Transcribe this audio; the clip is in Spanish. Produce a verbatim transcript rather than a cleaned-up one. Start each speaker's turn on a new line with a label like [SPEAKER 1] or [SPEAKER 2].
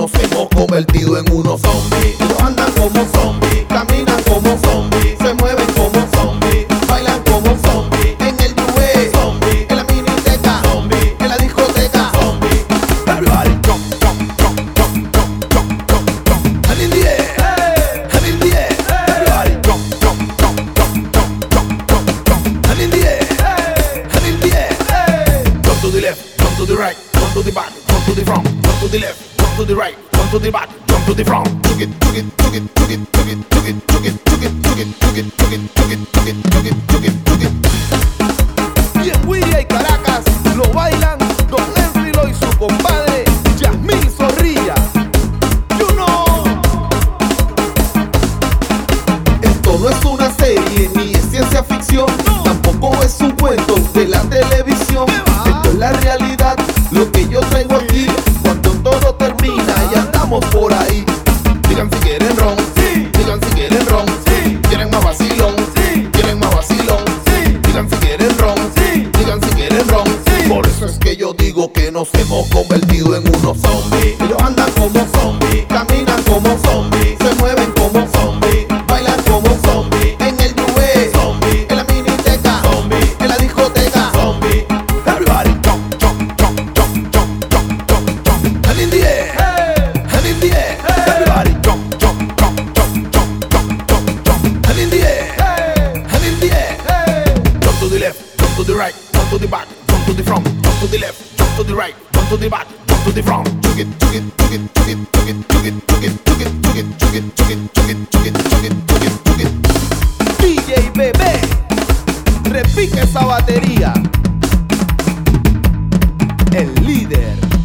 [SPEAKER 1] nos hemos convertido en unos zombies. Ellos andan como zombies, caminan como zombies, se mueven como zombies, bailan como zombies. En el buffet, zombies. En la miniteca, zombies. En la discoteca, zombies. Everybody jump, jump, jump, jump, jump, jump, jump, jump. Hand in the air, hey. Hand in the air, hey. Everybody jump, jump, jump, jump, jump, jump, jump, jump. Hand in the air, hey. Hand in the air, hey. Jump to the left, jump to the right, jump to the back, jump to the front, jump to the left, jump to the right, jump to the back, jump to the front. Tug it, tug it, tug it, tug it, tug it, tug it, tug it, tug it, tug it, tug it, tug it, tug it, tug it, tug it, tug it, tug it.
[SPEAKER 2] Y en William y Caracas lo bailan Don Enfrilo y su compadre Yasmín Zorrilla. You know.
[SPEAKER 1] Esto no es una serie ni es ciencia ficción, no. Tampoco es un cuento de la televisión. Esto es la realidad, lo que yo traigo aquí. Cuando todo termina y andamos por ahí. Digan si quieren ron, sí. Digan si quieren ron, sí. Quieren más vacilón, sí. Quieren más vacilón, sí. Digan si quieren ron, sí. Digan si quieren ron, sí. Por eso es que yo digo que nos hemos convertido en unos zombies. Ellos andan como zombies, caminan como zombies, se mueven como zombies, bailan como zombies. En el buffet, zombies. En la miniteca, zombies. En la discoteca, zombies. Everybody jump, jump, jump, jump, jump, jump, jump, jump. Hand in the air, hey. Hand in the air, hey. Everybody jump, jump, jump, jump, jump, jump, jump, jump. Hand in the air, hey. Hand in the air, hey. Jump to the left, jump to the right, jump to the back, jump to the front, jump to the left, jump to the right, jump to the back, jump to the front. Tug it, tug it, tug it, tug it, tug it, tug it, tug it, tug it, tug it, tug it, tug it, tug it, tug it, tug it, tug it, tug it.
[SPEAKER 2] D J Bebé, repique esa batería. El líder.